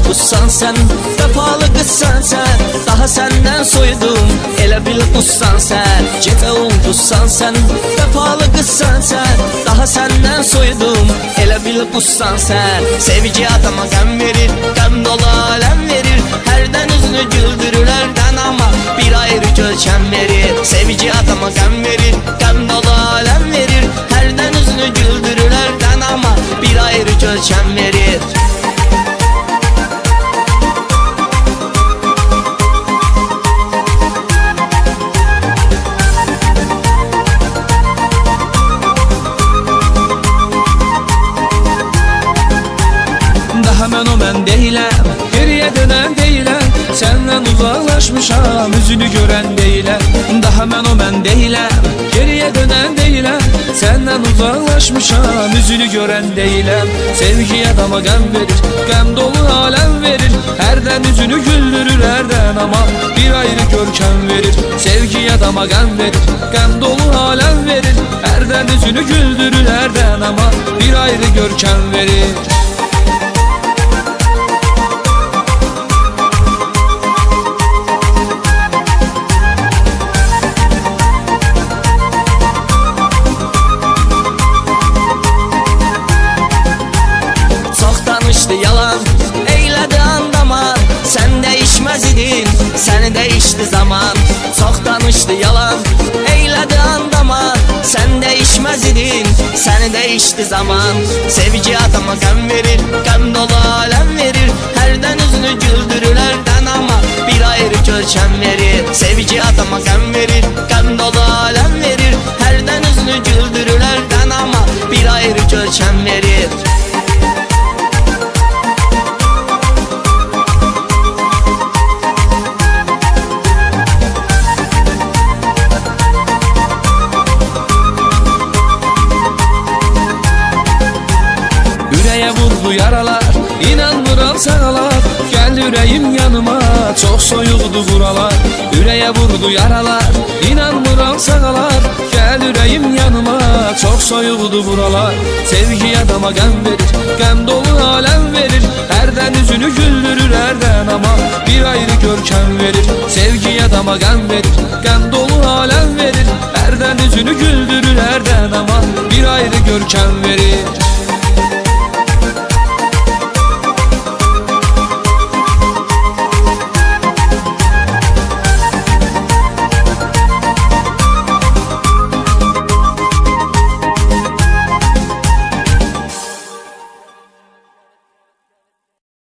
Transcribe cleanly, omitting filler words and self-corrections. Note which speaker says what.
Speaker 1: Qussan sən, vəfalı qızsan sən, daha səndən soydum, elə bil qussan sən. Gecə ulduzsan sən, vəfalı qızsan sən, daha səndən soydum, elə bil qussan sən. Sevgi adama qəm verir, qəm dolu aləm verir, hərdən üzünü güldürür hərdən, amma bir ayrı görkəm verir. Sevgi adama qəm verir, qəm dolu aləm verir, hərdən üzünü güldürür hərdən, amma bir ayrı görkəm verir.
Speaker 2: Daha mən o mən deyiləm, geriyə dönən deyiləm, səndən uzaqlaşmışam, üzünü görən deyiləm. Daha mən o mən deyiləm, geriyə dönən deyiləm, səndən uzaqlaşmışam, üzünü görən deyiləm. Sevgi adama qəm verir, qəm dolu aləm verir, hərdən üzünü güldürür hərdən, amma bir ayrı görkəm verir. Sevgi adama qəm verir, qəm dolu aləm verir, hərdən üzünü güldürür hərdən, amma bir ayrı görkəm verir.
Speaker 1: Yalan eylədi andama, sən dəyişməz idin, səni dəyişdi zaman. Çox danışdı yalan eylədi andama, sən dəyişməz idin, səni dəyişdi zaman. Sevgi adama qəm verir, qəm dolu aləm verir, hərdən üzünü güldürür hərdən, amma bir ayrı görkəm verir. Sevgi adama qəm verir, qəm dolu aləm verir, hərdən üzünü güldürür hərdən, amma bir ayrı görkəm verir.
Speaker 2: Ürəyə vurdu yaralar, inanmıram sağalar, gəl ürəyim yanıma, çox soyuqdu buralar. Ürəyə vurdu yaralar, inanmıram sağalar, gəl ürəyim yanıma, çox soyuqdu buralar. Sevgi adama qəm verir, qəm dolu aləm verir, hərdən üzünü güldürür hərdən, amma bir ayrı görkəm verir. Sevgi adama qəm verir, qəm dolu aləm verir, hərdən üzünü güldürür hərdən, amma bir ayrı görkəm verir.